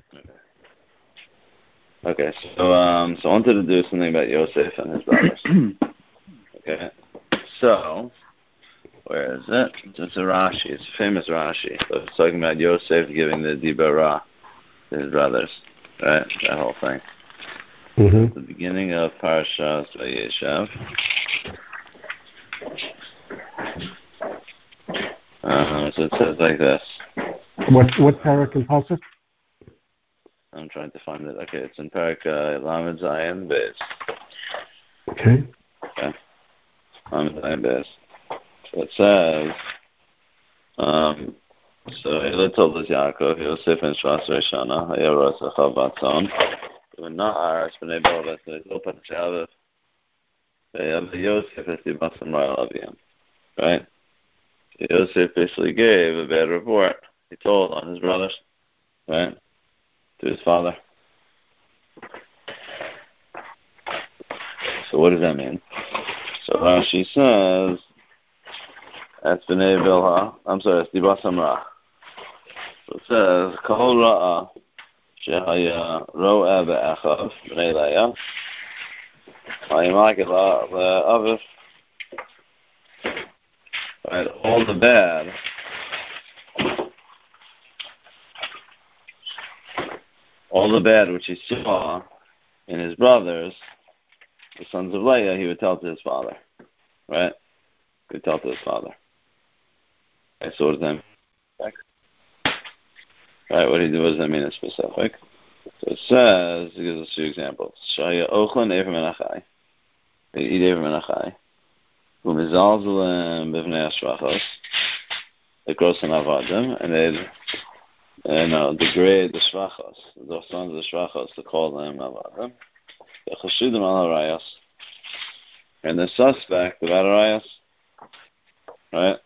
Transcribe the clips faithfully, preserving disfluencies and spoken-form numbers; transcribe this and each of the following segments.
Okay, so um, so I wanted to do something about Yosef and his brothers. Okay, so where is it? It's a Rashi. It's a famous Rashi. So it's talking about Yosef giving the Dibara to his brothers, right? That whole thing. Mm-hmm. At the beginning of Parashas Vayeshev. Uh, so it says like this. What what parak and pasuk? I'm trying to find it. Okay, it's in Parak uh, Lamed Zayin Beis. Okay. Okay. Lamed Zayin Beis. So it says, um, so Hila told us Yaakov, Yosef and Shvas Reshana, Hayaros Achav Batzon, Na'ar, B'nei Bovet, Zopan Shavuv, Yosef es Basam Ra'al Aviyam. Right? Yosef basically gave a bad report. He told on his brothers, right? To his father. So what does that mean? So Rashi says, that's B'nei Bilha, I'm sorry, it's Dibasam Ra. So it says, Kol Ra'a, Shehaya Ro'a Be'achav, B'nei Leah, Ha'imak Le'aviv. Right, all the bad, all the bad which he saw in his brothers, the sons of Leah, he would tell to his father. Right? He would tell to his father. Okay, so what does that mean? Right, what, do you, what does that mean in specific? So it says, it gives us two examples. Shaya Ochlan Ever Menachai. They eat Ever Menachai. Umizalzalim Bivnei Ashrachos. They grow some Avadim, and they and, uh, degrade the Shrachos, the sons of the Shrachos, to call them Avadim. The Chashudim al Harayos. And the suspect about Harayos. Right?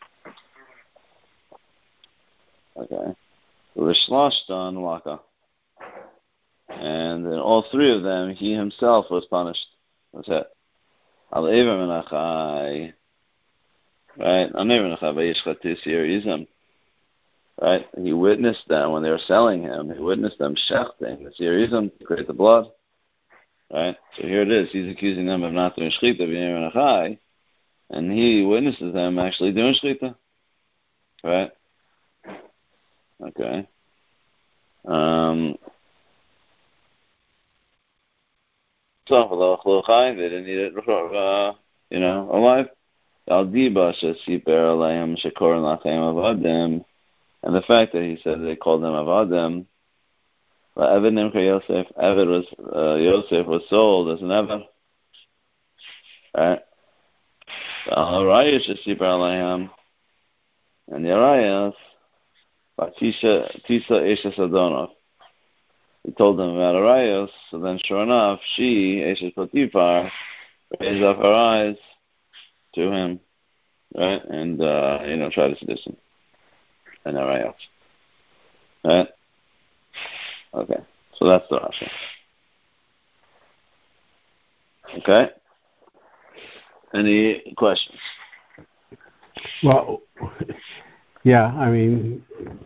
Okay. Rishlashtan Waka. And in all three of them, he himself was punished. That's it. Al Ever Menachai. Right? Al Ever Menachai Vayishchatis Yerizim. Right? He witnessed them when they were selling him. He witnessed them shechting the Yerizim to create the blood. Right? So here it is. He's accusing them of not doing Shechita V'Ever Menachai. And he witnesses them actually doing Shechita. Right? Okay. Um... They didn't eat it, uh, you know, alive. And the fact that he said they called them Avadim, Yosef, Evid was, uh, Yosef was sold as an Evid. Right? And the Arayas, Tisha Eshes Adonov. He told them about Arayos, so then sure enough, she, Eshes Potiphar, raised up her eyes to him, right, and, uh, you know, tried to seduce him. And Arayos. Right? Okay, so that's the Rashi. Okay? Any questions? Well, yeah, I mean,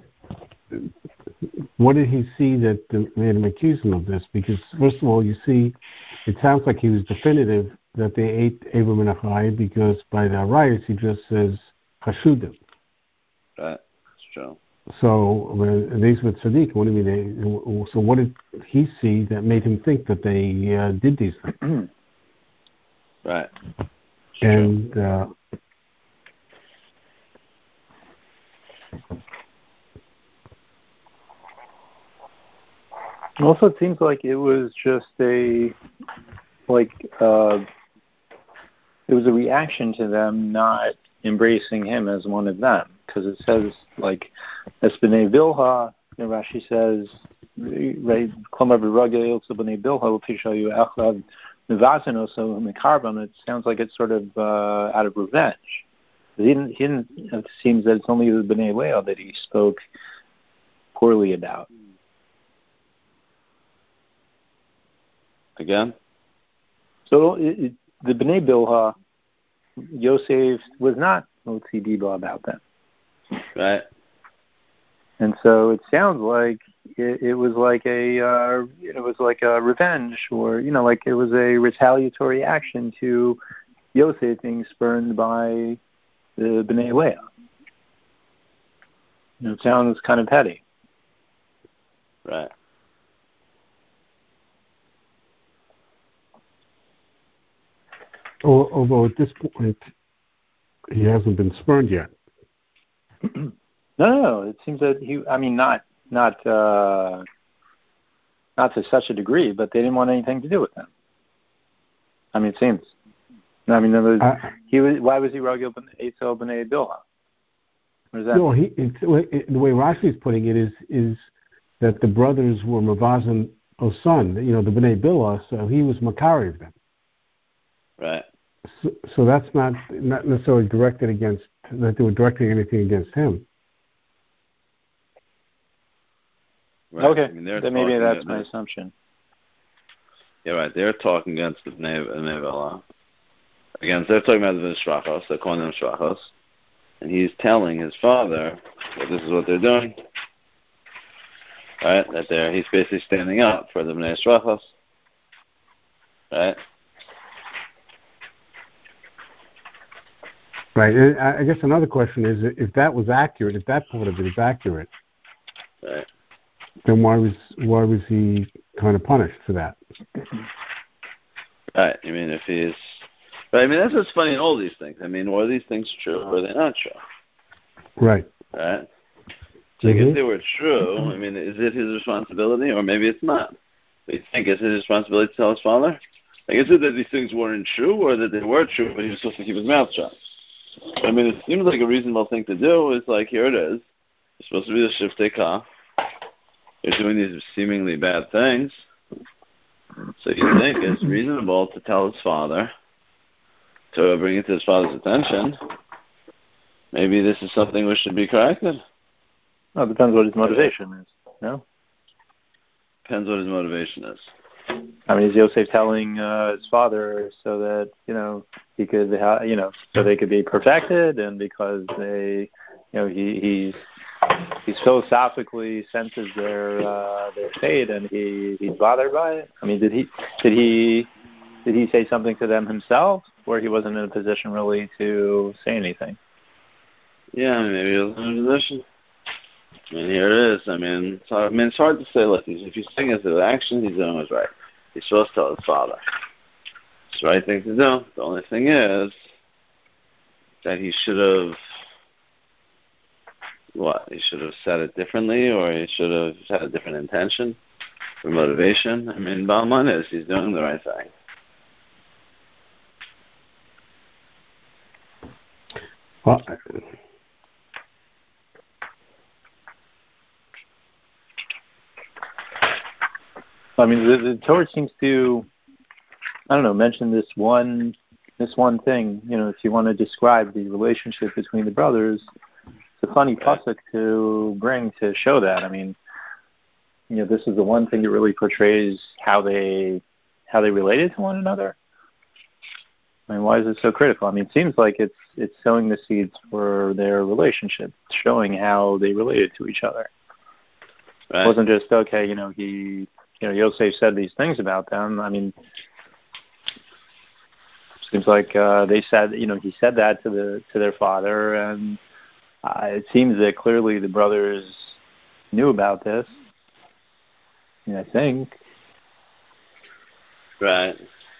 what did he see that made him accuse him of this? Because, first of all, you see, it sounds like he was definitive that they ate Ever Menachai, because by the Arayos he just says Hashudim. Right, that's true. So, uh, these were tzaddik. What do you mean? They, so, what did he see that made him think that they uh, did these things? Right. And uh, also, it seems like it was just a like uh, it was a reaction to them not embracing him as one of them, because it says like B'nei Bilha. And Rashi says, right, Klomar b'Ragel to B'nei Bilha l'tishayu echad mivazeno so mikarban. It sounds like it's sort of uh, out of revenge. He didn't. He didn't. It seems that it's only the B'nei Leah that he spoke poorly about. Again? So it, it, the B'nai Bilha, Yosef was not Motzi Diba about them. Right. And so it sounds like it, it was like a uh, it was like a revenge, or you know, like it was a retaliatory action to Yosef being spurned by the Bnei Leah. You know, it sounds kind of petty. Right. Although at this point, he hasn't been spurned yet. no, no, no. It seems that he. I mean, not not uh, not to such a degree, but they didn't want anything to do with him. I mean, it seems. I mean, was, uh, he was. Why was he Ragil Eitzel B'nei Bilha? No, he. It's, it, the way Rashi is putting it is is that the brothers were Mavazan Osan, you know, the B'nei Bilha, so he was Makari of them. Right. So, so that's not not necessarily directed against that they were directing anything against him. Right. Okay, I mean, then maybe that's my assumption. Yeah, right. They're talking against the Bnei Bilha. Against, they're talking about the Shrachos. They're calling them Shrachos, and he's telling his father that this is what they're doing. Right. That they're he's basically standing up for the Bnei Shrachos. Right. Right. I guess another question is if that was accurate, if that part of it is accurate, right, then why was why was he kind of punished for that? Right. I mean, if he's, but I mean that's what's funny in all these things. I mean, were these things true or are they not true? Right. Right. So mm-hmm. if they were true, I mean, is it his responsibility or maybe it's not? Do you think it's his responsibility to tell his father? Like, is it that these things weren't true or that they were true, but he was supposed to keep his mouth shut? I mean, it seems like a reasonable thing to do. It's like, here it is. You're supposed to be the Shiftei Ka. You're doing these seemingly bad things. So you think it's reasonable to tell his father, to bring it to his father's attention. Maybe this is something which should be corrected. Well, it depends what his motivation is, no? Depends what his motivation is. I mean, is Yosef telling uh, his father so that, you know, he could, ha- you know, so they could be perfected, and because they, you know, he he's he philosophically senses their uh, their fate, and he he's bothered by it. I mean, did he did he did he say something to them himself, or he wasn't in a position really to say anything? Yeah, maybe he was in a position. I mean, here it is. I mean, it's hard, I mean, it's hard to say. Look, if he's saying it's the action he's doing was right, he's supposed to tell his father. It's the right thing to do. The only thing is that he should have, what? He should have said it differently, or he should have had a different intention or motivation. I mean, bottom line is he's doing the right thing. Well, I mean, the, the Torah seems to, I don't know, mention this one, this one thing. You know, if you want to describe the relationship between the brothers, it's a funny pasuk to bring to show that. I mean, you know, this is the one thing that really portrays how they, how they related to one another. I mean, why is it so critical? I mean, it seems like it's it's sowing the seeds for their relationship, showing how they related to each other. Right. It wasn't just okay, you know, he. You know, Yosef said these things about them. I mean, seems like uh, they said, you know, he said that to the to their father, and uh, it seems that clearly the brothers knew about this. I mean, I think. Right.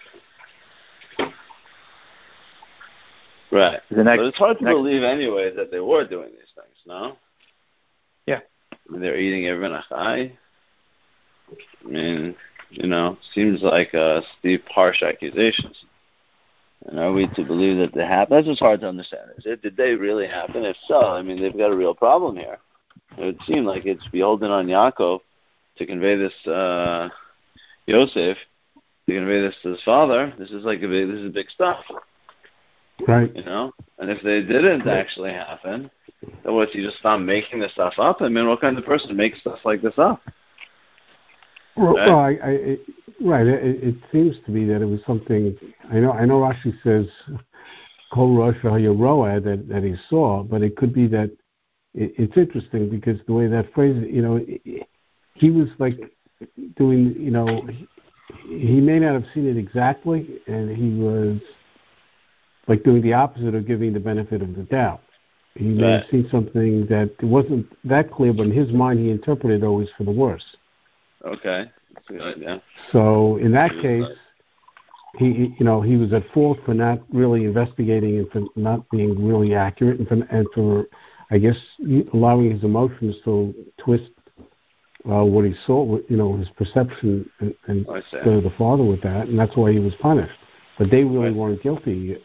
Right. The next, but it's hard to next, believe anyway that they were doing these things, no? Yeah. I mean, they're eating Erev Nachai. I mean, you know, seems like uh, steep, harsh accusations. And are we to believe that they happen? That's just hard to understand. Is it, did they really happen? If so, I mean, they've got a real problem here. It would seem like it's beholden on Yaakov to convey this, uh, Yosef, to convey this to his father. This is like a big, this is big stuff. Right. You know? And if they didn't actually happen, then what, you just stop making this stuff up? I mean, what kind of person makes stuff like this up? Well, right. well I, I, it, right. It, it seems to be that it was something. I know. I know. Rashi says, "Kol Rosh Hayaroa" that that he saw, but it could be that it, it's interesting because the way that phrase, you know, it, he was like doing, you know, he, he may not have seen it exactly, and he was like doing the opposite of giving the benefit of the doubt. He may Right. have seen something that wasn't that clear, but in his mind, he interpreted it always for the worse. Okay. That's a good idea. So in that case, he, you know, he was at fault for not really investigating and for not being really accurate, and for, and for I guess, allowing his emotions to twist uh, what he saw, you know, his perception, and, and go to the father with that, and that's why he was punished. But they really right. weren't guilty.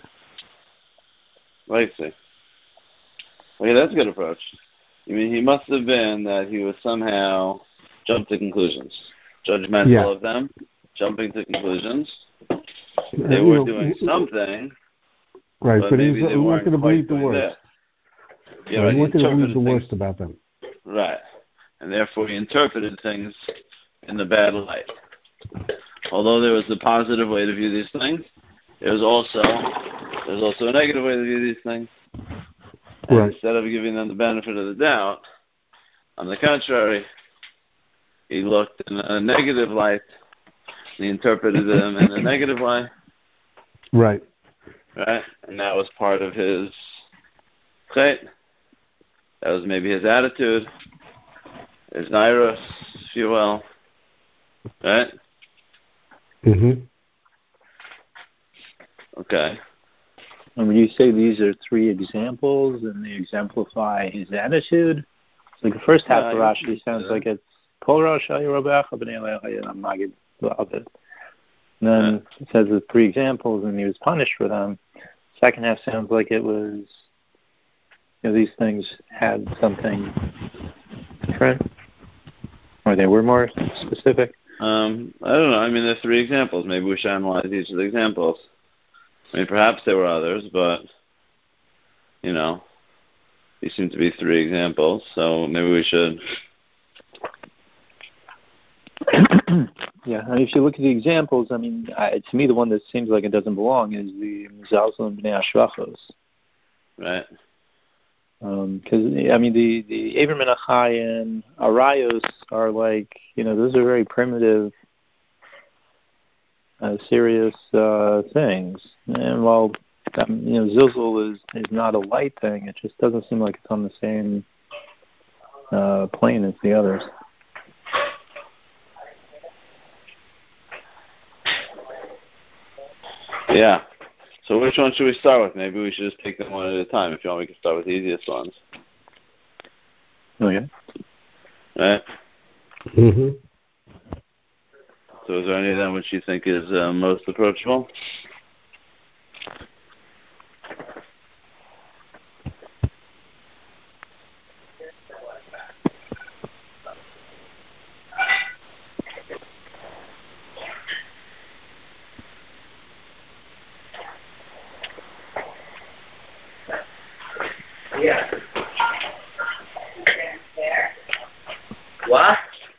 I see. Okay, that's a good approach. I mean, he must have been that he was somehow jumped to conclusions, judgmental yeah. of them, jumping to conclusions. They uh, were know, doing something, right? but, but maybe he they wanted weren't to believe the going worst. there. Yeah, so right. He He wanted to believe the things, worst about them. Right, and therefore he interpreted things in the bad light. Although there was a positive way to view these things, there was also there's also a negative way to view these things. And right. instead of giving them the benefit of the doubt, on the contrary, he looked in a negative light. He interpreted them in a negative way. Right. Right? And that was part of his chait. That was maybe his attitude, his nairus, if you will. Right? Mm-hmm. Okay. And when you say these are three examples and they exemplify his attitude, so like the first half of Rashi sounds like it's Kol Rosh HaYirabecha B'nei Le'Hayim Magid L'Aved. And then it says the three examples and he was punished for them. Second half sounds like it was, you know, these things had something different, or they were more specific. Um, I don't know. I mean, there's three examples. Maybe we should analyze each of the examples. I mean, perhaps there were others, but, you know, these seem to be three examples, so maybe we should. Yeah, and if you look at the examples, I mean, I, to me, the one that seems like it doesn't belong is the Mizalzel and Bnei Ashvachos. Right. Because, um, I mean, the, the Aver Menachai and Arayos are like, you know, those are very primitive, uh, serious uh, things. And while, um, you know, Zilzal is, is not a light thing, it just doesn't seem like it's on the same uh, plane as the others. Yeah. So which one should we start with? Maybe we should just take them one at a time. If you want, we can start with the easiest ones. Okay. Right? Mm-hmm. So is there any of them which you think is uh, most approachable? Yeah. What?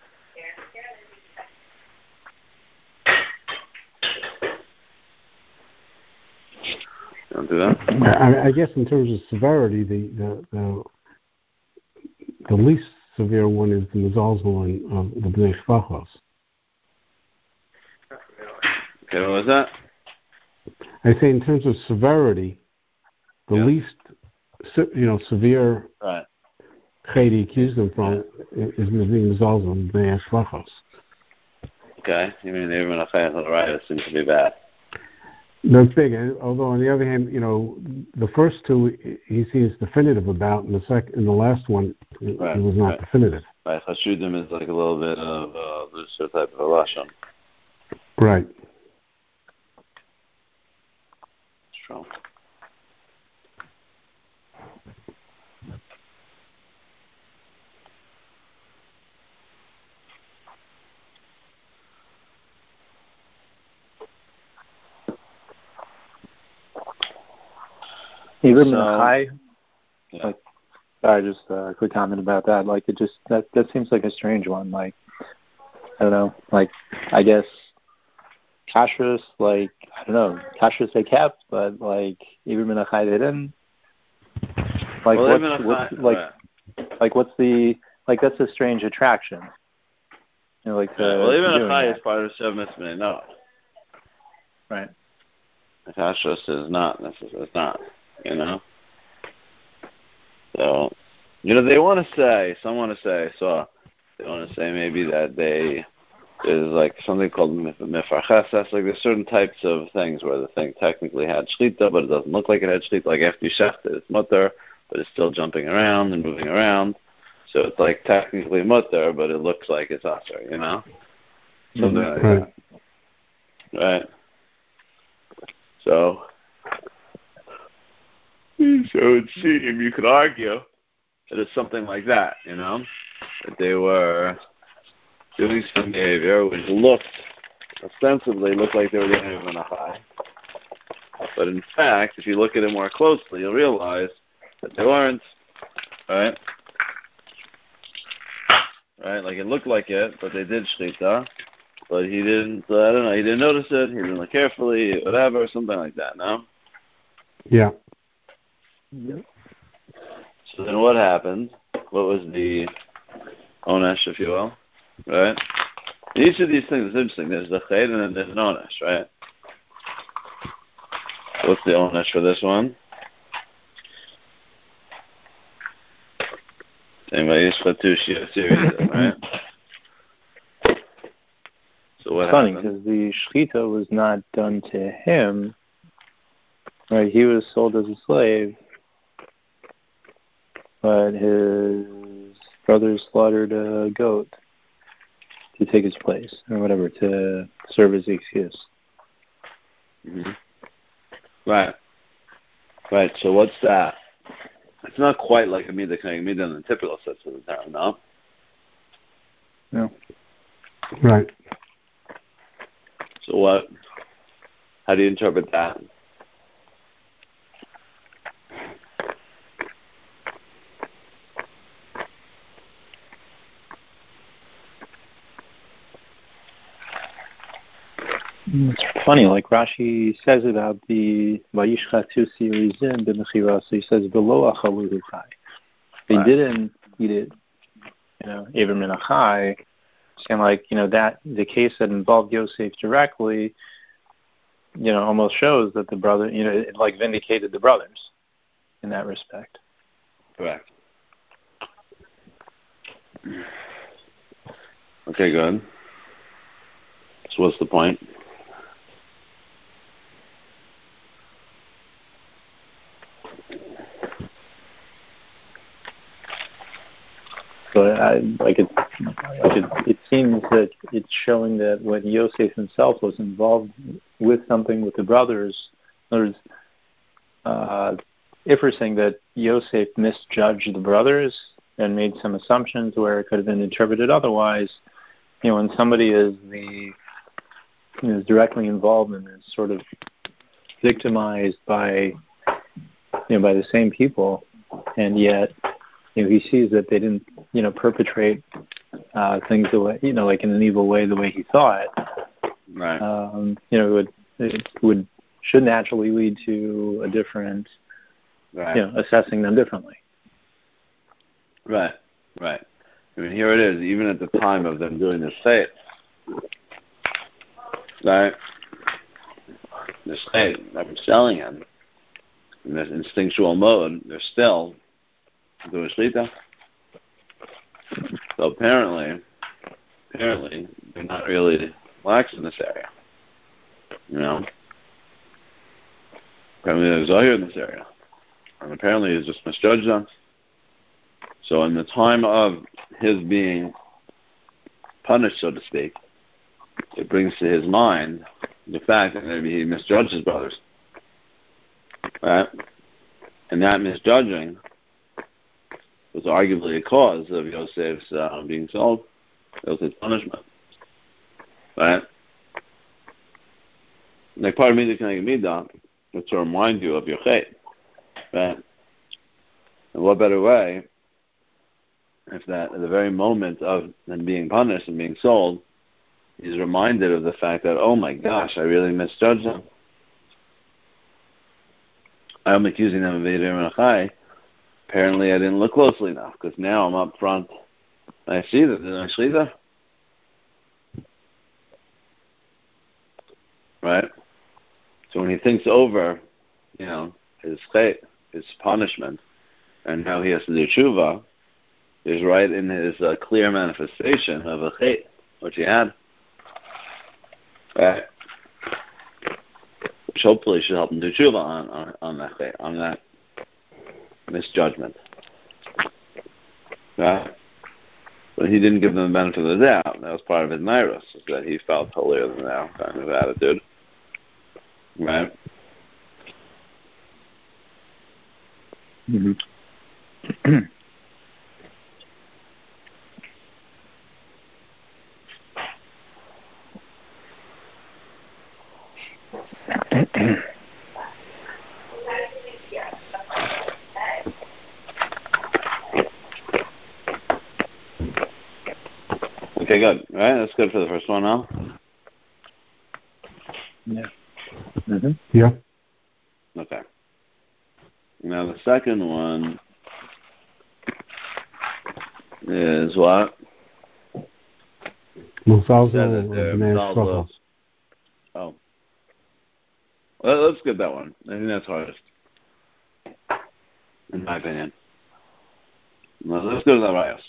Don't do that. I, I guess in terms of severity, the the the, the least severe one is the Mizalzel and uh, the Bnei Shvachos. Okay, what was that? I say in terms of severity, the yeah. least, you know, severe right. chait he accused them from yeah. is Mizalzel and Bnei Shvachos. Okay, you mean the Aver Menachai and Arayos seems to be bad. That's big. Although on the other hand, you know, the first two he seems definitive about, and the second, and the last one, right, he was not right. definitive. Right, Chashudim is like a little bit of uh, this type of a lashon. Right. Strong. Even so, Menachai, yeah. like, sorry, just a quick comment about that. Like, it just that that seems like a strange one. Like, I don't know. Like, I guess kashrus, like, I don't know, kashrus they kept, but like even Menachai they didn't. Like, well, what's, what's Menachai, like, right. like what's the like? That's a strange attraction. You know, like right. Well, even a Achai is part of Sev Mitzvah, no. Right. Kashrus is not necessarily, it's not, you know. So, you know, they want to say, some want to say, so they want to say maybe that they, there's like something called mefarches, like there's certain types of things where the thing technically had shchita, but it doesn't look like it had shchita, like after you shecht it, it's mutter, but it's still jumping around and moving around. So it's like technically mutter, but it looks like it's aser, you know? Something mm-hmm. like right. that. Right. So, so it would seem you could argue that it's something like that, you know? That they were doing some behavior which looked, ostensibly looked like they were doing it in a high. But in fact, if you look at it more closely, you'll realize that they weren't, right? Right, like it looked like it, but they did shchita, but he didn't, uh, I don't know, he didn't notice it, he didn't look carefully, whatever, something like that, no? Yeah. Yep. So then what happened? What was the onesh, if you will, right? Each of these things is interesting. There's the ched and then there's an onesh, right? What's the onesh for this one? Anyway, Yishchatu series, right? So what it's funny happened? because the shchita was not done to him, right? He was sold as a slave, but his brothers slaughtered a goat to take his place, or whatever, to serve as the excuse. Mm-hmm. Right. Right, so what's that? It's not quite like a midah kind of midah in the typical sense of the term, no? No. Right. So what? How do you interpret that? It's funny, like Rashi says about the Vayishchatu Sirizim b'mechira, so he says below achaluhu chai. They right. didn't eat it, you know, Ever min achai, saying like, you know, that the case that involved Yosef directly, you know, almost shows that the brother, you know, it like vindicated the brothers in that respect. Correct. Okay, good. So what's the point? So I, like it, like it, it seems that it's showing that when Yosef himself was involved with something with the brothers, there's, uh, if we're saying that Yosef misjudged the brothers and made some assumptions where it could have been interpreted otherwise, you know, when somebody is the you know, is directly involved and is sort of victimized by you know by the same people, and yet you know he sees that they didn't you know perpetrate uh, things the way you know like in an evil way the way he thought. Right. Um, you know, it would it would should naturally lead to a different right. you know assessing them differently. Right. Right. I mean, here it is. Even at the time of them doing this state, right? The state that was selling him in this instinctual mode, they're still doing shlita. So apparently, apparently, they're not really lax in this area. You know, apparently there's Zohar in this area, and apparently he's just misjudged them. So in the time of his being punished, so to speak, it brings to his mind the fact that maybe he misjudged his brothers. Right? And that misjudging was arguably a cause of Yosef's uh, being sold, Yosef's punishment. Right? Like part of me, can I give me that to remind you of your chet. Right? And what better way if that at the very moment of them being punished and being sold, he's reminded of the fact that, oh my gosh, I really misjudged them. I'm accusing them of Eidim and Achai. Apparently I didn't look closely enough, because now I'm up front and I see that there's no Shlita. right? So when he thinks over, you know, his chet, his punishment, and how he has to do tshuva, is right in his uh, clear manifestation of a chet, which he had, right? Which hopefully should help him do tshuva on, on, on that chet, on that misjudgment. Right? But he didn't give them the benefit of the doubt. That was part of his nairus, is that he felt holier than thou kind of attitude. Right? Mm-hmm. Okay, good. All right, that's good for the first one now. Yeah. Mm-hmm. Yeah. Okay. Now the second one is what? Musalzel or They're Bnei Musalzel. Shrocha. Oh. Well, let's get that one. I think that's hardest, in my opinion. Well, let's go to the Rayos.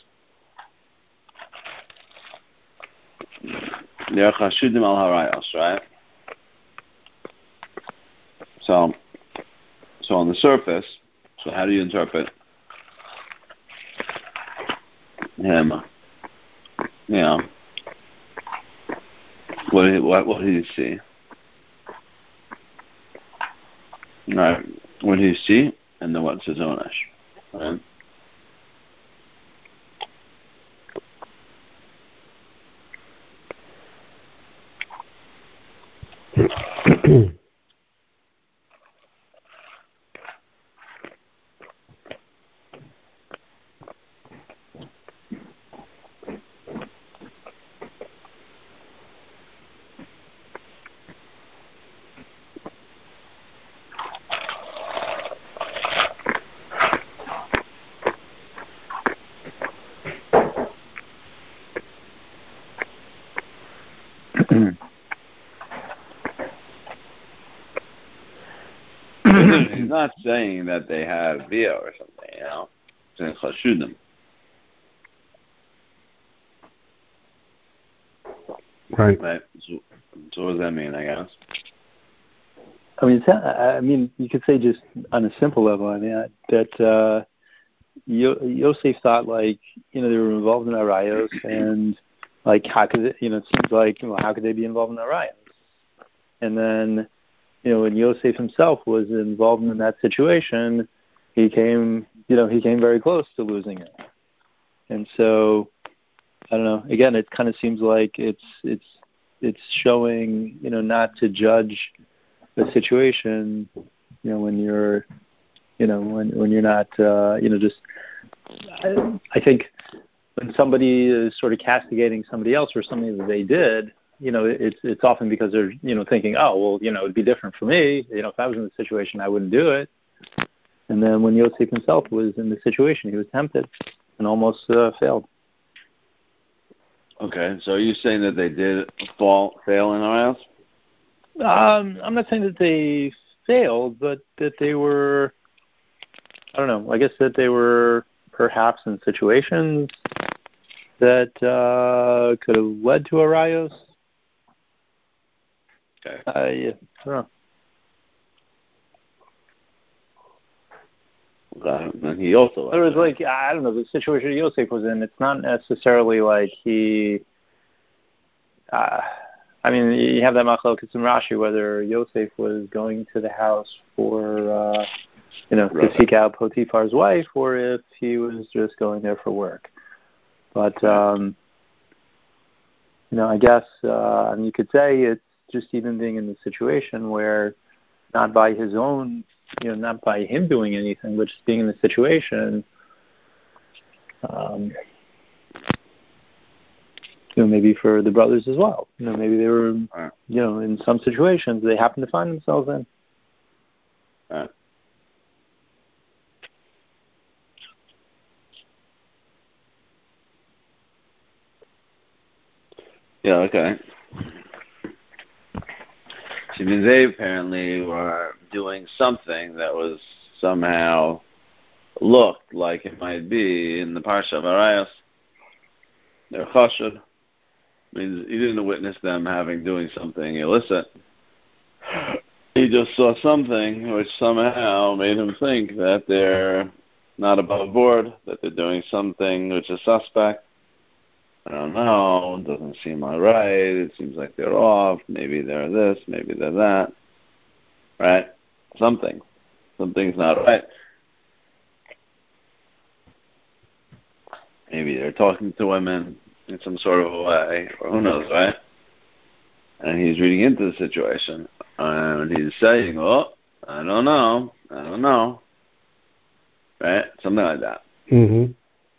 They're Chashudim al Harayos, right? So, so on the surface, so how do you interpret him? You know, what did he, what, what did he see? All right, what did he see? And then what's his onesh? Right? He's not saying that they had via or something, you know. He's saying chashudim. Right. Right. So, so what does that mean, I guess? I mean, it's, I mean, you could say just on a simple level. I mean, that uh, Yo- Yosef thought, like, you know, they were involved in arayos, and like, how could it, you know, it seems like, well, how could they be involved in arayos? And then, you know, when Yosef himself was involved in that situation, he came, you know, he came very close to losing it. And so, I don't know. Again, it kind of seems like it's it's it's showing, you know, not to judge the situation, you know, when you're, you know, when when you're not, uh, you know, just. I, I think when somebody is sort of castigating somebody else for something that they did, you know, it's it's often because they're, you know, thinking, oh, well, you know, it'd be different for me. You know, if I was in the situation, I wouldn't do it. And then when Yosef himself was in the situation, he was tempted and almost uh, failed. Okay, so are you saying that they did fall, fail in our house? Um, I'm not saying that they failed, but that they were, I don't know, I guess that they were perhaps in situations that uh, could have led to arayos. Okay. Uh, yeah, I don't know. Uh, and he also... It was like, I don't know, the situation Yosef was in, it's not necessarily like he... Uh, I mean, you have that machlokes in Rashi, whether Yosef was going to the house for, uh, you know, right. to seek out Potiphar's wife, or if he was just going there for work. But, um, you know, I guess uh, I mean, you could say it's just even being in the situation where not by his own, you know, not by him doing anything, but just being in the situation, um, you know, maybe for the brothers as well. You know, maybe they were, right. you know, in some situations they happen to find themselves in. Right. Yeah, okay. means they apparently were doing something that was somehow looked like it might be in the Parsha of Arayos. They're chashud. Means he didn't witness them having doing something illicit. He just saw something which somehow made him think that they're not above board, that they're doing something which is suspect. I don't know, it doesn't seem all right, it seems like they're off, maybe they're this, maybe they're that, right? Something. Something's not right. Maybe they're talking to women in some sort of a way, or who knows, right? And he's reading into the situation, and he's saying, oh, I don't know, I don't know, right? Something like that. Mm-hmm.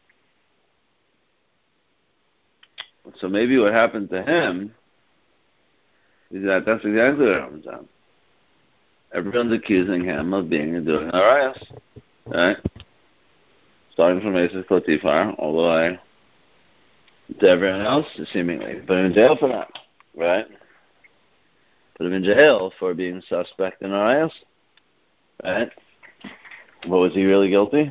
So maybe what happened to him is that that's exactly what happened to him. Everyone's accusing him of being and doing Arayos, right? Starting from Esav Potiphar all the way to everyone else, seemingly. Put him in jail for that, right? Put him in jail for being suspect in Arayos, right? What, was he really guilty?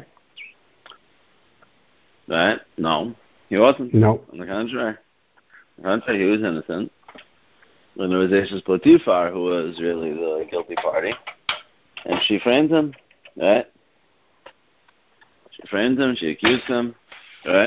Right? No, he wasn't. No. On the contrary. On the contrary, he was innocent. When it was Esav Potiphar who was really the guilty party, and she framed him, right? She framed him, she accused him, right?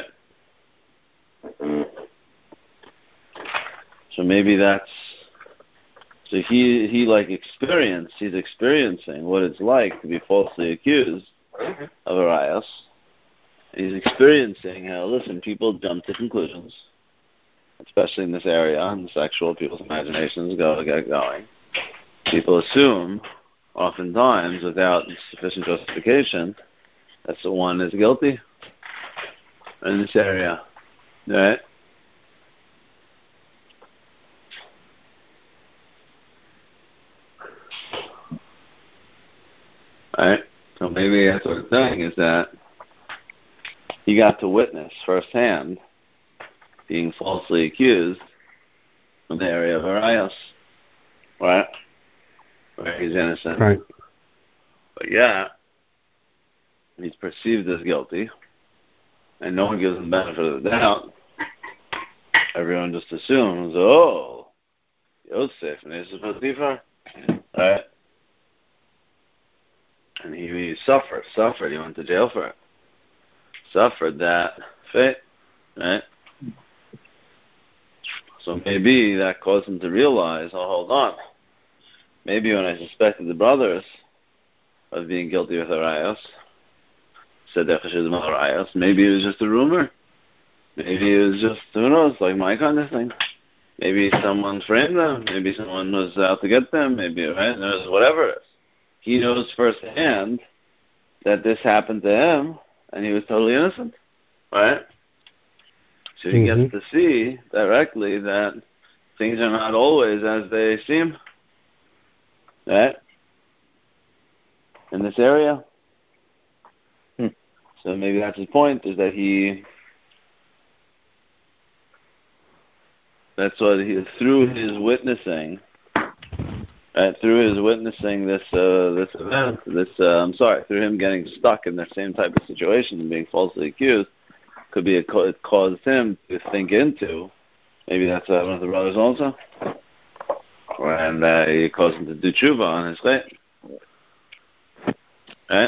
So maybe that's, so he, he like experienced, he's experiencing what it's like to be falsely accused of Arayos. He's experiencing how, listen, people jump to conclusions, especially in this area, in sexual, people's imaginations go get going. People assume, oftentimes, without sufficient justification, that someone is guilty in this area, right? Right? So maybe that's what it's saying, is that he got to witness firsthand being falsely accused in the area of Arayos, right? Where he's innocent. Right. But yeah, he's perceived as guilty, and no one gives him the benefit of the doubt. Everyone just assumes, oh, Yosef and Esav Potiphar, right? And he, he suffered, suffered. He went to jail for it. Suffered that fate, right? So maybe that caused him to realize, oh, hold on. Maybe when I suspected the brothers of being guilty with Arayos, said that Arayos, maybe it was just a rumor. Maybe it was just, who knows, like my kind of thing. Maybe someone framed them. Maybe someone was out to get them. Maybe, right? There's whatever it is. He knows firsthand that this happened to him, and he was totally innocent, right? So he mm-hmm. gets to see directly that things are not always as they seem, right? In this area. Hmm. So maybe that's his point, is that he, that's what he, through his witnessing, right, through his witnessing this uh, this event, this, uh, I'm sorry, through him getting stuck in the same type of situation and being falsely accused, could be a, it caused him to think into, maybe that's uh, one of the brothers also, and uh, it caused him to do tshuva on his way. Right?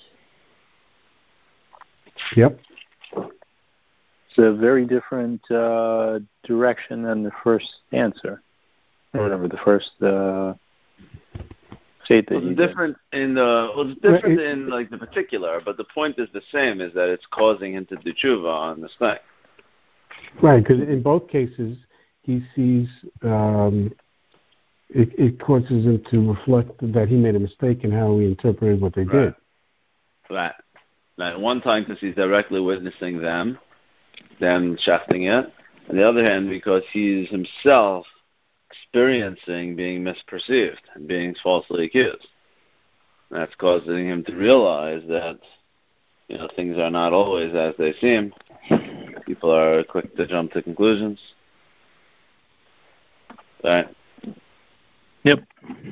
Yep. It's a very different uh, direction than the first answer, or whatever the first uh, state that well, you it's different did. in the well, it's different well, it, in like the particular, but the point is the same: is that it's causing him to do tshuva on this thing. Right, because in both cases he sees um, it, it causes him to reflect that he made a mistake in how he interpreted what they Right. did. Right. Now, one time because he's directly witnessing them, them shafting it. On the other hand, because he's himself experiencing being misperceived and being falsely accused. That's causing him to realize that, you know, things are not always as they seem. People are quick to jump to conclusions. Right? Yep.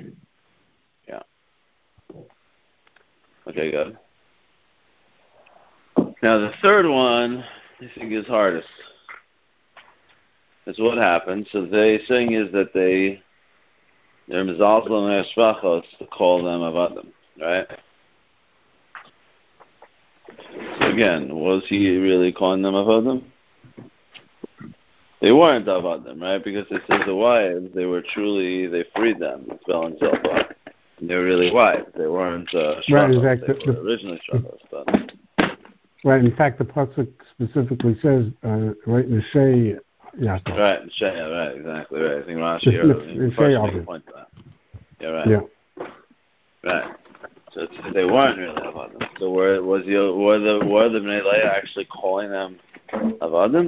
Okay, good. Now the third one, I think, is hardest. That's what happened. So the thing is that they, they're mizalzel and shvachos to call them avadim, right? So again, was he really calling them avadim? They weren't avadim, right? Because it says the wives, they were truly, they freed them, Bel and Zilpah. They were really wives. They weren't uh, shvachos. Right, in fact, they the, were originally shvachos, but... Right, in fact, the pasuk specifically says, uh, right, Neshei Yaakov. Right, Neshei, right, exactly, right. I think Rashi or first make a point to that. Yeah, right. Yeah. Right. So it's, they weren't really avadim. So were was the were the were the Bnei Leah actually calling them avadim,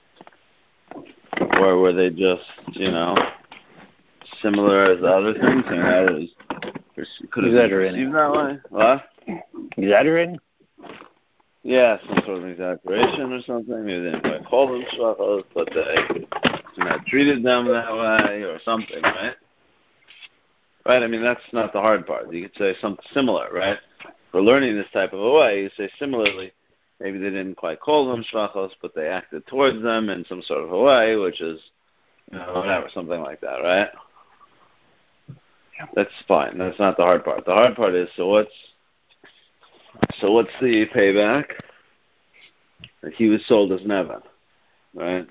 or were they just, you know, similar as other things? I mean, that was could have been perceived that way. What? Exaggerating? Yeah, some sort of exaggeration or something. Maybe they didn't quite call them shvachos, but they, you know, treated them that way or something, right? Right? I mean, that's not the hard part. You could say something similar, right? For learning this type of a way, you say similarly, maybe they didn't quite call them shvachos, but they acted towards them in some sort of a way, which is, you know, whatever, something like that, right? That's fine. That's not the hard part. The hard part is, so what's, so what's the payback? He was sold as Nevan, right?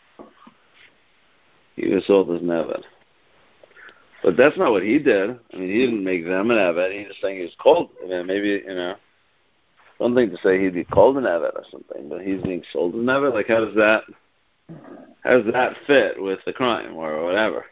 He was sold as Nevan. But that's not what he did. I mean, he didn't make them an Eved. He just saying he was called. I mean, maybe, you know, one thing to say he'd be called an Eved or something, but he's being sold as an Eved. Like, how does that, how does that fit with the crime or whatever?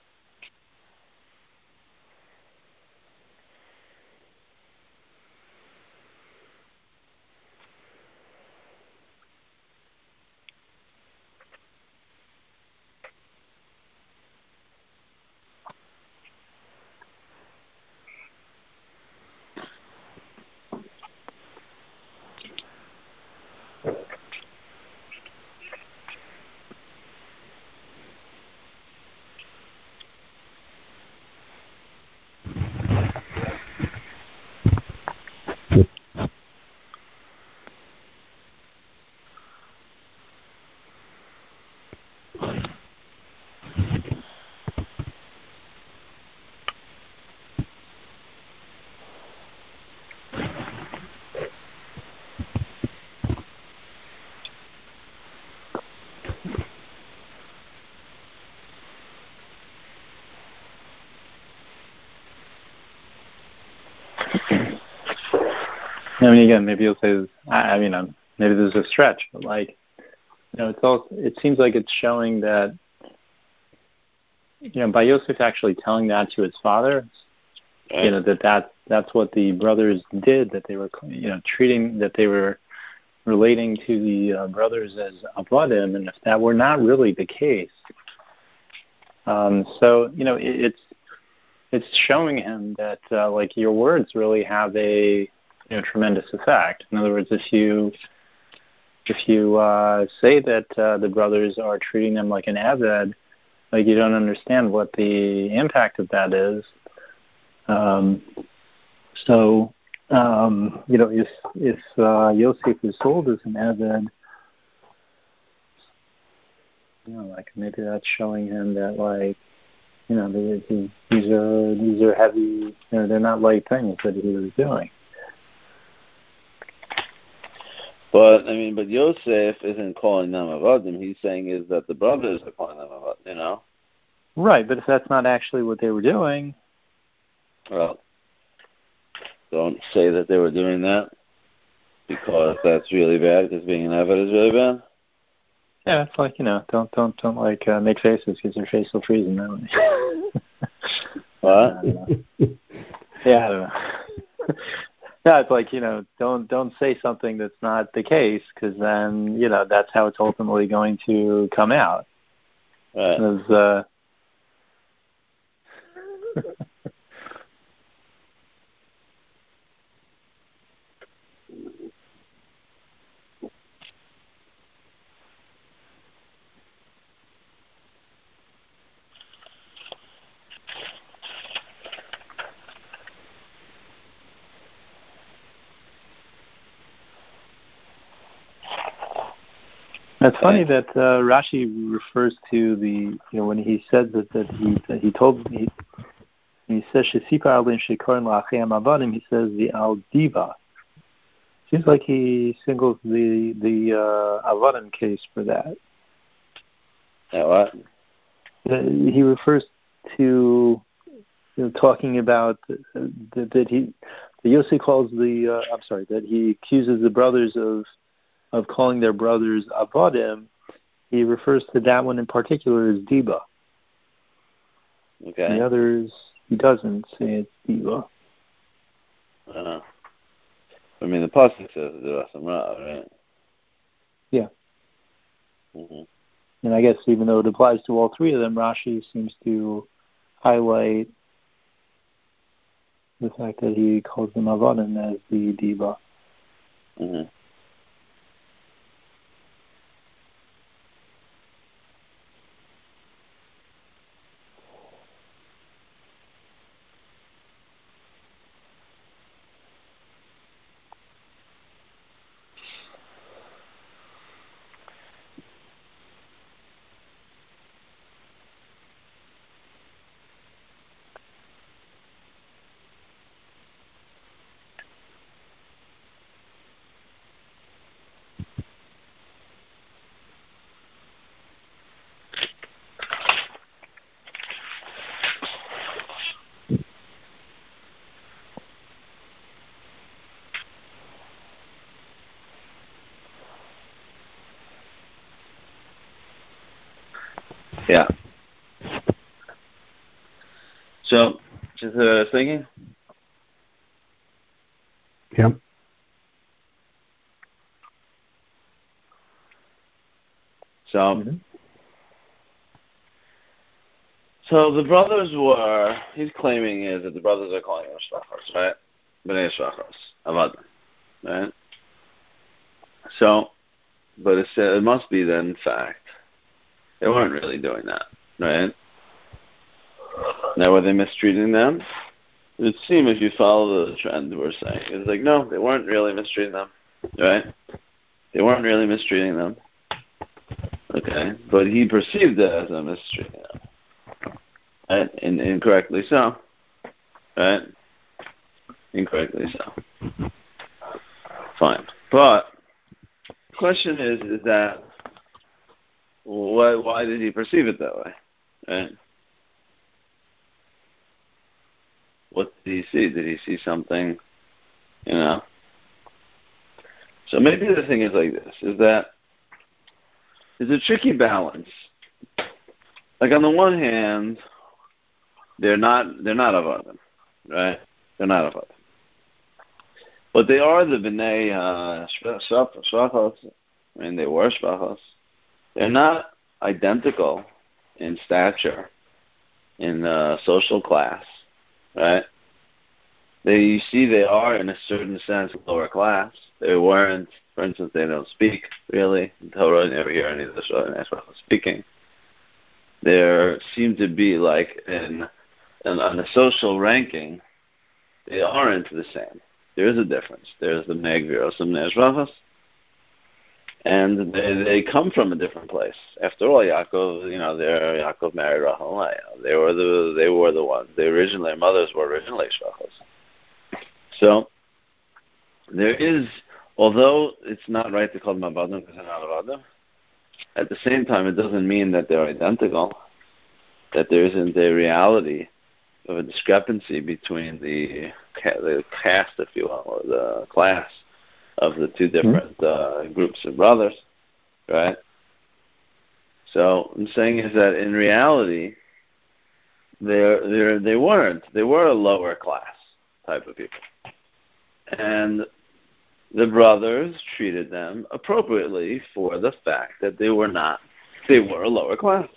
I mean, again, maybe you'll say, I mean, um, maybe there's a stretch, but like, you know, it's all, it seems like it's showing that, you know, by Yosef actually telling that to his father, right. you know, that, that that's what the brothers did, that they were, you know, treating, that they were relating to the uh, brothers as avadim, and if that were not really the case, um, so, you know, it, it's, it's showing him that, uh, like, your words really have a, you know, tremendous effect. In other words, if you if you uh, say that uh, the brothers are treating them like an aved, like you don't understand what the impact of that is. Um, so, um, you know, if if uh, Yosef is sold as an aved, you know, like maybe that's showing him that, like, you know, these these are these are heavy. You know, they're not light things that he was doing. But, I mean, but Yosef isn't calling them avadim. He's saying is that the brothers are calling them avadim, you know? Right, but if that's not actually what they were doing... Well, don't say that they were doing that, because that's really bad, because being an Eved is really bad. Yeah, it's like, you know, don't, don't, don't like, uh, make faces, because your face will freeze in that way. What? I don't know. Yeah, I don't know. Yeah, it's like, you know, don't don't say something that's not the case, because then, you know, that's how it's ultimately going to come out. Right. As, uh, It's funny that uh, Rashi refers to the, you know, when he said that, that he that he told he he says Shesipar Alin Shikorin La'Achem Avadim, he says the Al Diva. Seems like he singles the the uh, Avadim case for that. Yeah, what? Uh, he refers to, you know, talking about uh, that, that he that Yossi calls the uh, I'm sorry that he accuses the brothers of of calling their brothers Avadim. He refers to that one in particular as Diba. Okay. The others he doesn't say it's Diba. Uh, I mean, the pasuk says Rasam Ra, right? Yeah. Mm-hmm. And I guess even though it applies to all three of them, Rashi seems to highlight the fact that he calls them Avadim as the Diba. Mm-hmm. Yeah. So, just uh, thinking? Yep. So, Mm-hmm. so the brothers were, he's claiming is that the brothers are calling them Shvachos, right? B'nai Shvachos, Avadim, right? So, but it, it must be that, in fact, they weren't really doing that, right? Now, were they mistreating them? It would seem, if you follow the trend we're saying, it's like, no, they weren't really mistreating them, right? They weren't really mistreating them, okay? But he perceived it as a mistreating them, right? And incorrectly so, right? Incorrectly so. Fine. But the question is, is that, why, why did he perceive it that way, right? What did he see? Did he see something, you know? So maybe the thing is like this, is that it's a tricky balance. Like on the one hand, they're not they're not Avadim, right? They're not Avadim. But they are the B'nai uh, Shvachos. I mean, they were Shvachos. They're not identical in stature, in uh, social class, right? They, you see, they are in a certain sense lower class. They weren't, for instance, they don't speak really. In Torah, you never hear any of the Shvachos speaking. There seem to be like in, in on a social ranking, they aren't the same. There is a difference. There's the Megviros and Shvachos, and they, they come from a different place. After all, Yaakov, you know, they're Yaakov married Rachel. They were the they were the ones. They originally their mothers were originally Shvachos. So there is, although it's not right to call them Avadim because they're not Avadim, at the same time, it doesn't mean that they're identical. That there isn't a reality of a discrepancy between the the caste, if you will, or the class of the two different uh, groups of brothers, right? So what I'm saying is that in reality, they they they weren't. They were a lower class type of people, and the brothers treated them appropriately for the fact that they were not. They were a lower class.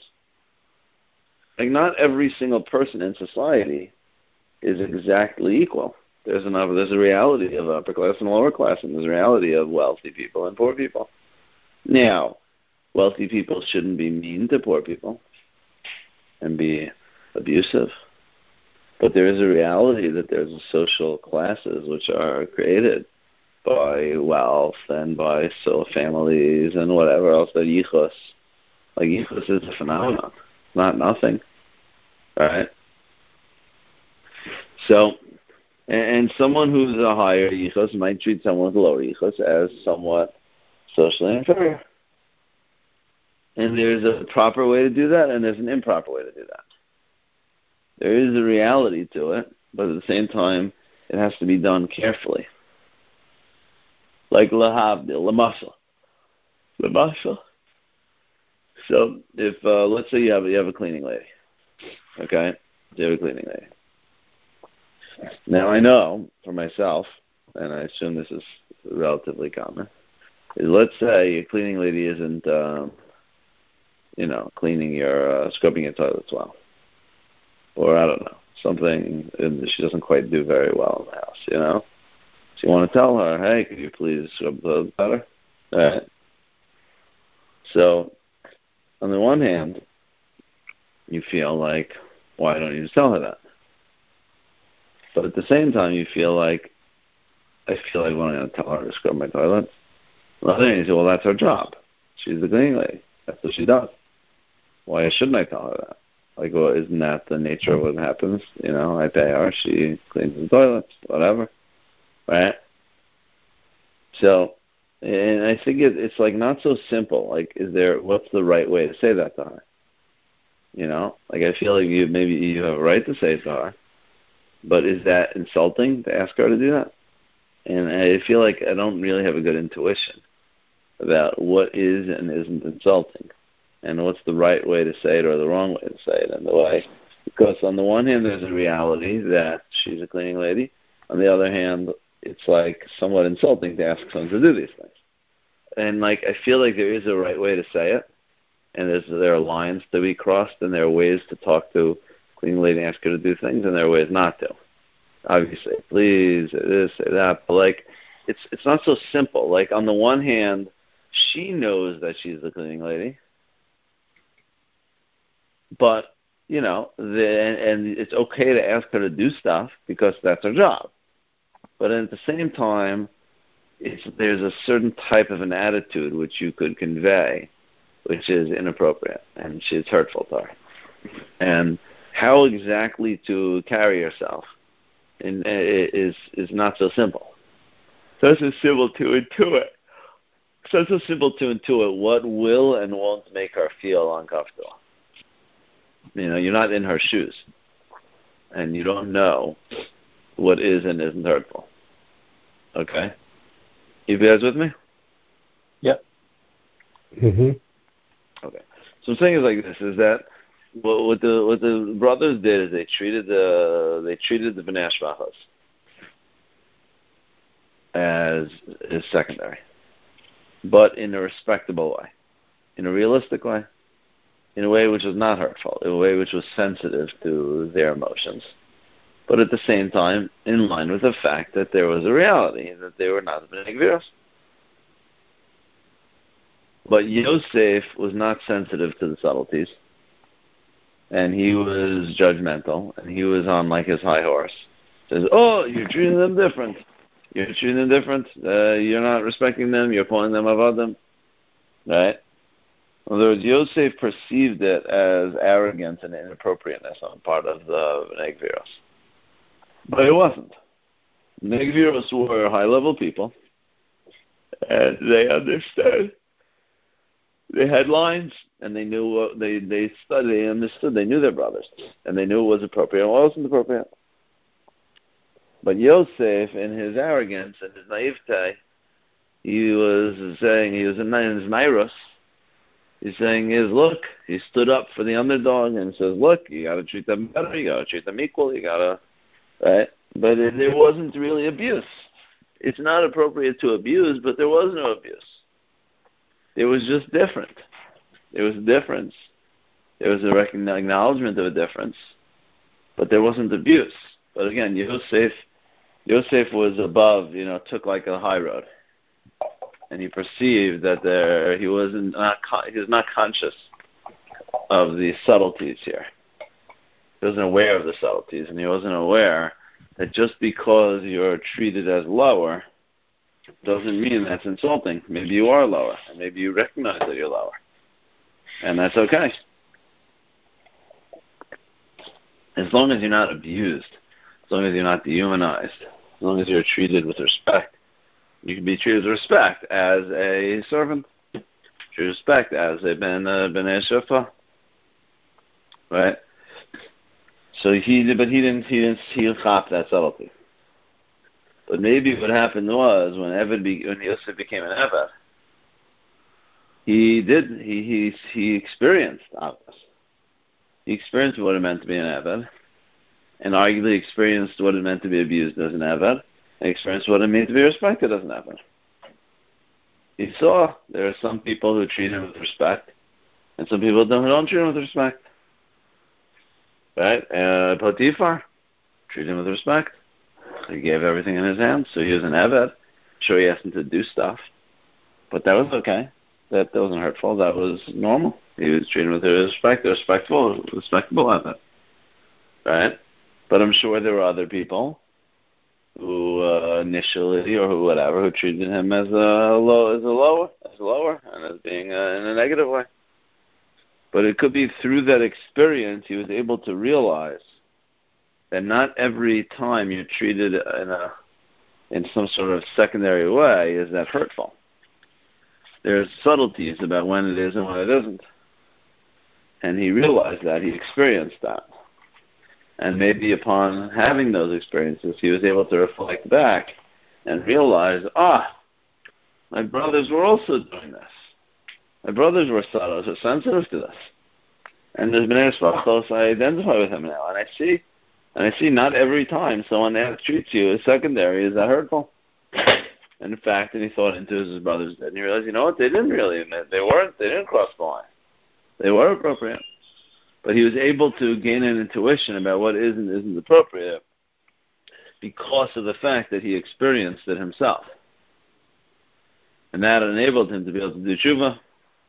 Like not every single person in society is exactly equal. There's an there's a reality of upper class and lower class, and there's a reality of wealthy people and poor people. Now, wealthy people shouldn't be mean to poor people and be abusive, but there is a reality that there's social classes which are created by wealth and by so families and whatever else, that yichus, like yichus is a phenomenon, not nothing, right? So, and, and someone who's a higher yichus might treat someone with a lower yichus as somewhat socially inferior. And there's a proper way to do that, and there's an improper way to do that. There is a reality to it, but at the same time, it has to be done carefully. Like lahavdil, lamasha, lamasha. So if uh, let's say you have you have a cleaning lady, okay, you have a cleaning lady. Now I know for myself, and I assume this is relatively common, is let's say your cleaning lady isn't, um, you know, cleaning your uh, scrubbing your toilets well, or I don't know, something she doesn't quite do very well in the house, you know. So you want to tell her, hey, could you please scrub the toilet better? All right. So on the one hand, you feel like, why don't you just tell her that? But at the same time, you feel like, I feel like, why don't I tell her to scrub my toilet? On the other hand, you say, well, that's her job. She's the cleaning lady. That's what she does. Why shouldn't I tell her that? Like, well, isn't that the nature of what happens? You know, I pay her, she cleans the toilets, whatever, right? So, and I think it, it's like not so simple. Like, is there, what's the right way to say that to her? You know, like I feel like you maybe you have a right to say it to her, but is that insulting to ask her to do that? And I feel like I don't really have a good intuition about what is and isn't insulting, and what's the right way to say it or the wrong way to say it in the way. Because on the one hand, there's a reality that she's a cleaning lady. On the other hand, it's like somewhat insulting to ask someone to do these things. And like I feel like there is a right way to say it, and there's there are lines to be crossed, and there are ways to talk to a cleaning lady and ask her to do things, and there are ways not to. Obviously, please, say this, say that, but like it's it's not so simple. Like on the one hand, she knows that she's the cleaning lady, but you know, the, and, and it's okay to ask her to do stuff because that's her job. But at the same time, it's, there's a certain type of an attitude which you could convey, which is inappropriate and she's hurtful to her. And how exactly to carry yourself in, is is not so simple. So it's so simple to intuit. So it's so simple to intuit what will and won't make her feel uncomfortable. You know, you're not in her shoes, and you don't know what is and isn't hurtful. Okay? You guys with me? Yep. Mm-hmm. Okay. So I'm saying is like this: is that what, what the what the brothers did is they treated the they treated the Bnei Shmachos as is secondary, but in a respectable way, in a realistic way, in a way which was not hurtful, in a way which was sensitive to their emotions, but at the same time in line with the fact that there was a reality, that they were not Bnei Gviros. But Yosef was not sensitive to the subtleties, and he was judgmental, and he was on like his high horse. Says, oh, you're treating them different. You're treating them different. Uh, you're not respecting them. You're calling them avodim. Right? In other words, Yosef perceived it as arrogance and inappropriateness on part of the Bnei Gviros. But it wasn't. Bnei Gviros were high-level people, and they understood. They had lines, and they knew what they they studied. They understood. They knew their brothers, and they knew what was appropriate and what wasn't appropriate. But Yosef, in his arrogance and his naivete, he was saying he was in his nairus. He's saying is look, he stood up for the underdog and says, look, you got to treat them better. You got to treat them equal. You got to right. But it, there wasn't really abuse. It's not appropriate to abuse, but there was no abuse. It was just different. There was a difference. There was a recogn- acknowledgement of a difference, but there wasn't abuse. But again, Yosef, Yosef was above, you know, took like a high road, and he perceived that there he wasn't not con- he was not conscious of the subtleties here. He wasn't aware of the subtleties, and he wasn't aware that just because you're treated as lower doesn't mean that's insulting. Maybe you are lower, and maybe you recognize that you're lower, and that's okay. As long as you're not abused, as long as you're not dehumanized, as long as you're treated with respect, you can be treated with respect as a servant, treated with respect as a ben uh, b'nei shefa, right? So he, but he didn't, he didn't, he chop that subtlety. But maybe what happened was when Eved, be, when Yosef became an Eved, he did, he he he experienced Avos. He experienced what it meant to be an Eved, and arguably experienced what it meant to be abused as an Eved, and experienced what it meant to be respected as an Eved. He saw there are some people who treat him with respect, and some people don't, who don't treat him with respect. Right? Uh, Potiphar treated him with respect. He gave everything in his hands, so he was an Eved. Sure, he asked him to do stuff, but that was okay. That, that wasn't hurtful. That was normal. He was treated with respect, a respectful, respectable Eved. Right? But I'm sure there were other people who uh, initially, or who whatever, who treated him as a low, as a lower, as lower, and as being uh, in a negative way. But it could be through that experience he was able to realize that not every time you're treated in a in some sort of secondary way is that hurtful. There's subtleties about when it is and when it isn't. And he realized that, he experienced that. And maybe upon having those experiences, he was able to reflect back and realize, ah, my brothers were also doing this. My brothers were subtle, so sensitive to this. And there's been Shvachos, I identify with him now. And I see, and I see not every time someone treats you as secondary is that hurtful. And in fact, and he thought into his brothers did. And he realized, you know what, they didn't really admit. They weren't, they didn't cross the line. They were appropriate. But he was able to gain an intuition about what is and isn't appropriate because of the fact that he experienced it himself. And that enabled him to be able to do tshuva,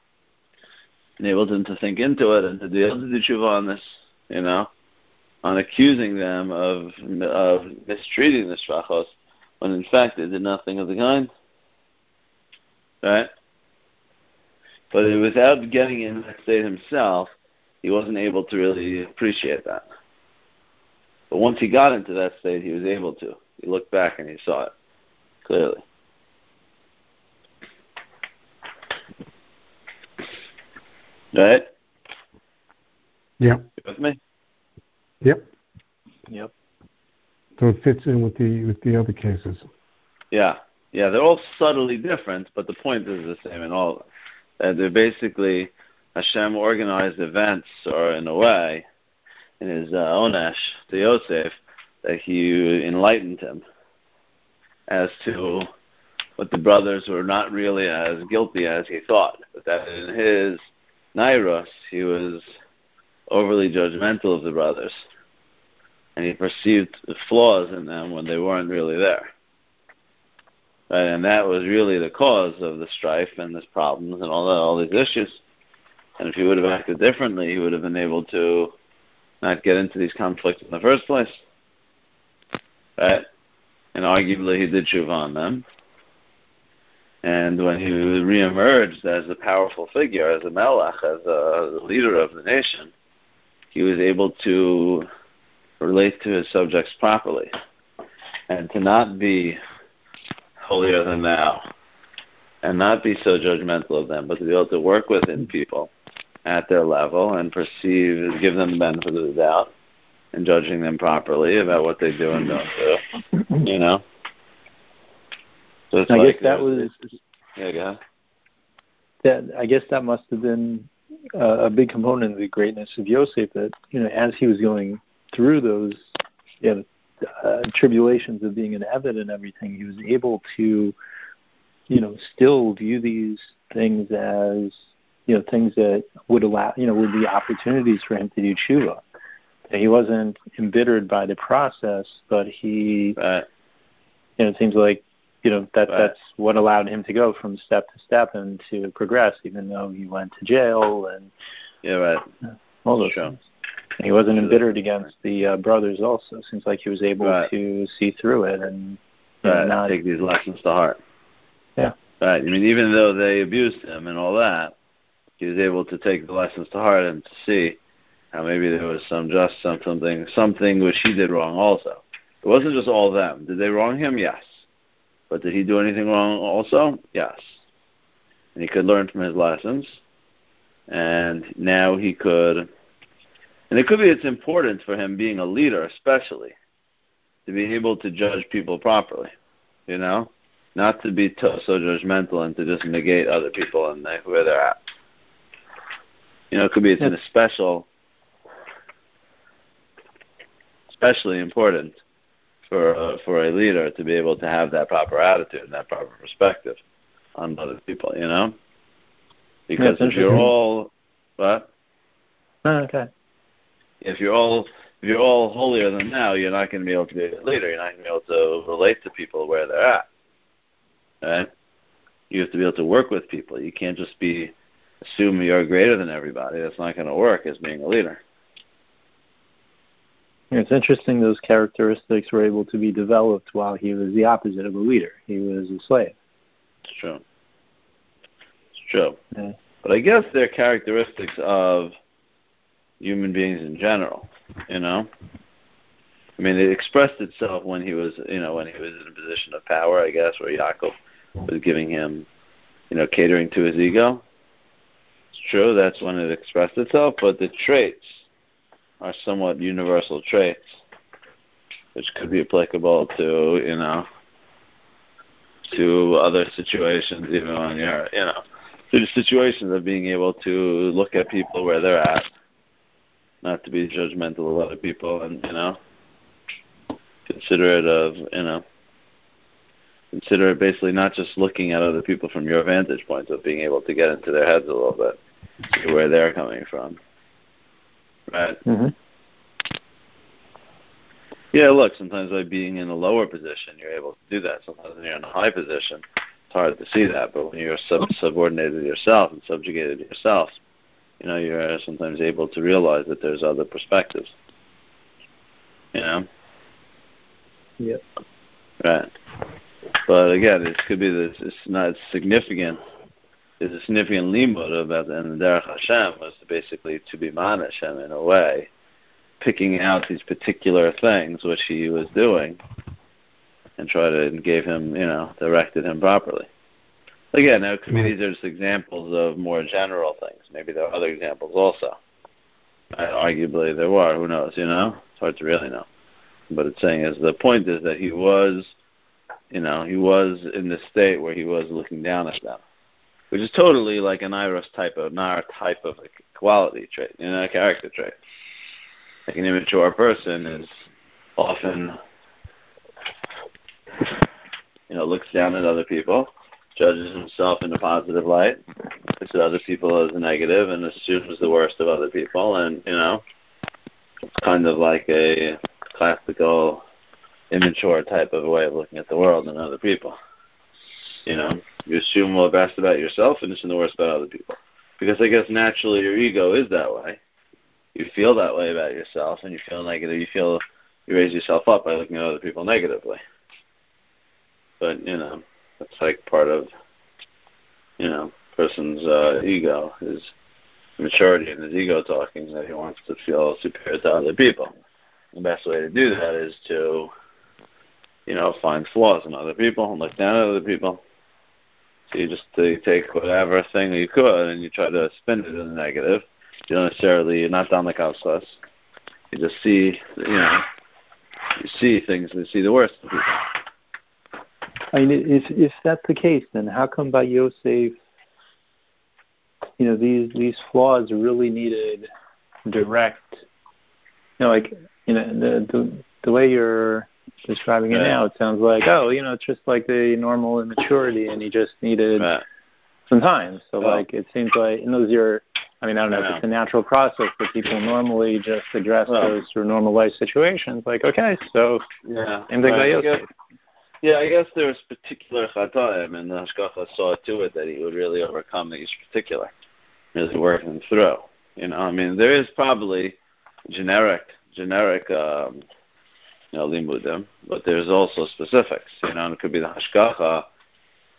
enabled him to think into it and to be able to do tshuva on this, you know, on accusing them of of mistreating the shvachos, when in fact they did nothing of the kind. Right? But without getting in that state himself, he wasn't able to really appreciate that. But once he got into that state, he was able to. He looked back and he saw it clearly. Right? Yep. You with me? Yep. Yep. So it fits in with the with the other cases. Yeah. Yeah, they're all subtly different, but the point is the same in all of them. Uh, they're basically Hashem organized events, or in a way, in his uh, Onesh to Yosef, that he enlightened him as to what the brothers were not really as guilty as he thought, but that in his Nairos, he was overly judgmental of the brothers, and he perceived the flaws in them when they weren't really there. Right? And that was really the cause of the strife and the problems and all that, all these issues. And if he would have acted differently, he would have been able to not get into these conflicts in the first place. Right? And arguably he did tshuva on them. And when he reemerged as a powerful figure, as a melech, as a leader of the nation, he was able to relate to his subjects properly and to not be holier than thou and not be so judgmental of them, but to be able to work within people at their level and perceive, give them the benefit of the doubt and judging them properly about what they do and don't do, you know? So it's I like, guess that was. Yeah, go ahead. That I guess that must have been uh, a big component of the greatness of Yosef. That, you know, as he was going through those, you know, uh, tribulations of being an Eved and everything, he was able to, you know, still view these things as, you know, things that would allow, you know, would be opportunities for him to do tshuva. He wasn't embittered by the process, but he, right. you know, it seems like, you know, that right. that's what allowed him to go from step to step and to progress, even though he went to jail and yeah, right. all those sure. things. And he wasn't embittered against the uh, brothers also. It seems like he was able right. to see through it and right. know, not take these lessons to heart. Yeah. Right. I mean, even though they abused him and all that, he was able to take the lessons to heart and to see how maybe there was some just some, something, something which he did wrong also. It wasn't just all them. Did they wrong him? Yes. But did he do anything wrong also? Yes. And he could learn from his lessons. And now he could, and it could be it's important for him being a leader especially, to be able to judge people properly, you know? Not to be to, so judgmental and to just negate other people and they, where they're at. You know, it could be it's an special, especially important for uh, for a leader to be able to have that proper attitude and that proper perspective on other people, you know? Because yeah, if you're all, what? Oh, okay. If you're all if you're all holier than thou, you're not going to be able to be a leader. You're not going to be able to relate to people where they're at. Right? You have to be able to work with people. You can't just be assume you're greater than everybody. That's not going to work as being a leader. It's interesting those characteristics were able to be developed while he was the opposite of a leader. He was a slave. It's true. It's true. Yeah. But I guess they're characteristics of human beings in general, you know? I mean, it expressed itself when he was, you know, when he was in a position of power, I guess, where Yaakov was giving him, you know, catering to his ego. It's true, that's when it expressed itself, but the traits are somewhat universal traits, which could be applicable to, you know, to other situations, even when you're, you know, to the situations of being able to look at people where they're at, not to be judgmental of other people, and, you know, considerate of, you know, consider it basically not just looking at other people from your vantage point, but being able to get into their heads a little bit, see where they're coming from. Right? Mm-hmm. Yeah, look, sometimes by being in a lower position, you're able to do that. Sometimes when you're in a high position, it's hard to see that. But when you're sub- subordinated to yourself and subjugated to yourself, you know, you're sometimes able to realize that there's other perspectives. You know? Yep. Right. But again, it could be that it's not significant. There's a significant limud about the, and the Derech Hashem was to basically to be man Hashem in a way, picking out these particular things which he was doing, and try to and gave him, you know, directed him properly. Again, now it could be these are just examples of more general things. Maybe there are other examples also. Uh, arguably there were. Who knows? You know, it's hard to really know. But it's saying is the point is that he was, you know, he was in this state where he was looking down at them, which is totally like an iris type of, Nair type of a quality trait, you know, a character trait. Like an immature person is often, you know, looks down at other people, judges himself in a positive light, looks at other people as a negative, and assumes the worst of other people, and, you know, it's kind of like a classical, immature type of a way of looking at the world and other people. You know, you assume the best about yourself and assume the worst about other people. Because I guess naturally your ego is that way. You feel that way about yourself, and you feel negative. You feel you raise yourself up by looking at other people negatively. But, you know, that's like part of, you know, person's uh, ego, his maturity and his ego talking that he wants to feel superior to other people. The best way to do that is to, you know, find flaws in other people and look down at other people. So you just uh, you take whatever thing you could and you try to spin it in the negative. You don't necessarily, you're not down like Auslas. You just see, you know, you see things and see the worst of people. I mean, if if that's the case, then how come by Yosef, you know, these these flaws really needed direct, you know, like, you know, the the, the way you're describing it right now, it sounds like, oh, you know, it's just like the normal immaturity, and he just needed right. some time. So, oh. like, it seems like, and those are, I mean, I don't know I if know. it's a natural process, but people normally just address well, those through normal life situations. Like, okay, so, yeah, same thing right. by Yosef. Yeah, I guess there's particular chataim, and the Hashgacha saw to it that he would really overcome each particular, really work them through. You know, I mean, there is probably generic, generic, um, you know, limudim, but there's also specifics. You know, and it could be the Hashgacha,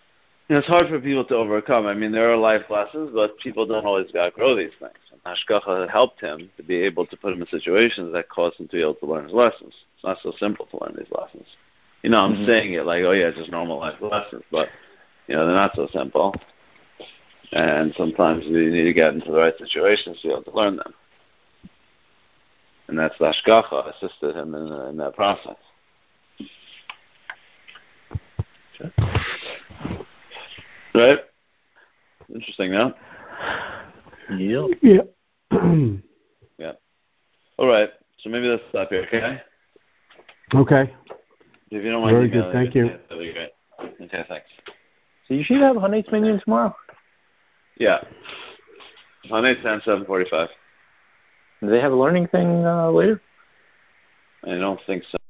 it's hard for people to overcome. I mean, there are life lessons, but people don't always outgrow these things. And Hashgacha helped him to be able to put him in situations that caused him to be able to learn his lessons. It's not so simple to learn these lessons. You know, I'm mm-hmm. saying it like, oh yeah, it's just normal life lessons, but, you know, they're not so simple. And sometimes you need to get into the right situations to be able to learn them. And that's the Hashgacha assisted him in, in that process. Okay. Right? Interesting, no? Yep. Yeah. Yeah. All right. So maybe let's stop here, okay? Okay. If you don't mind Very emailing good. Thank me, you. that'd be great. Okay, thanks. So you should have Hanet's minion tomorrow? Yeah. Hanet's ten, seven forty-five. Do they have a learning thing uh, later? I don't think so.